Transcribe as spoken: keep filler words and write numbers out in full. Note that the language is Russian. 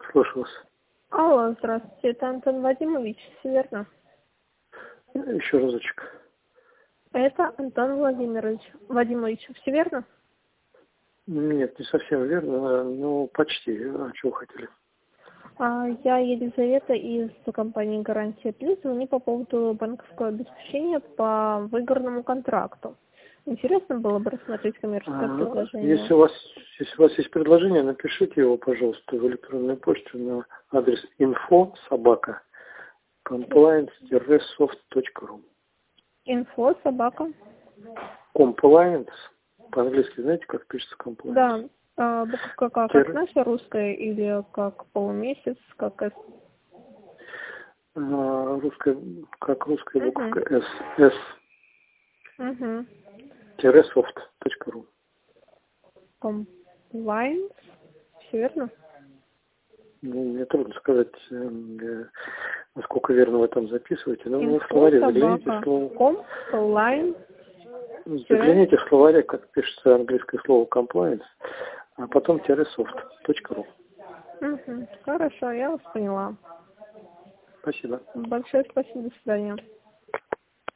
Слушаю вас. Алло, здравствуйте, это Антон Вадимович, все верно? Еще разочек. Это Антон Владимирович Вадимович, все верно? Нет, не совсем верно, но почти. А чего хотели? А, я Елизавета из компании «Гарантия Плюс». Звоню по поводу банковского обеспечения по выгодному контракту. Интересно было бы рассмотреть коммерческое А, предложение. если у вас, если у вас есть предложение, напишите его, пожалуйста, в электронную почту на адрес info собака compliance soft точка ру. Инфо, собака. Compliance, по-английски знаете, как пишется compliance? Да, а, буковка как, как Тире- наша русская или как полумесяц, как S? а, русская, как русская Угу. буковка S, S, Угу. soft точка ру. Compliance, все верно? Ну, мне трудно сказать, э, насколько верно вы там записываете, но вы в Инфо, словаре загляните собака, слово, compliance, загляните в словаре, как пишется английское слово compliance, а потом soft точка ру. Угу. Хорошо, я вас поняла. Спасибо. Большое спасибо, до свидания.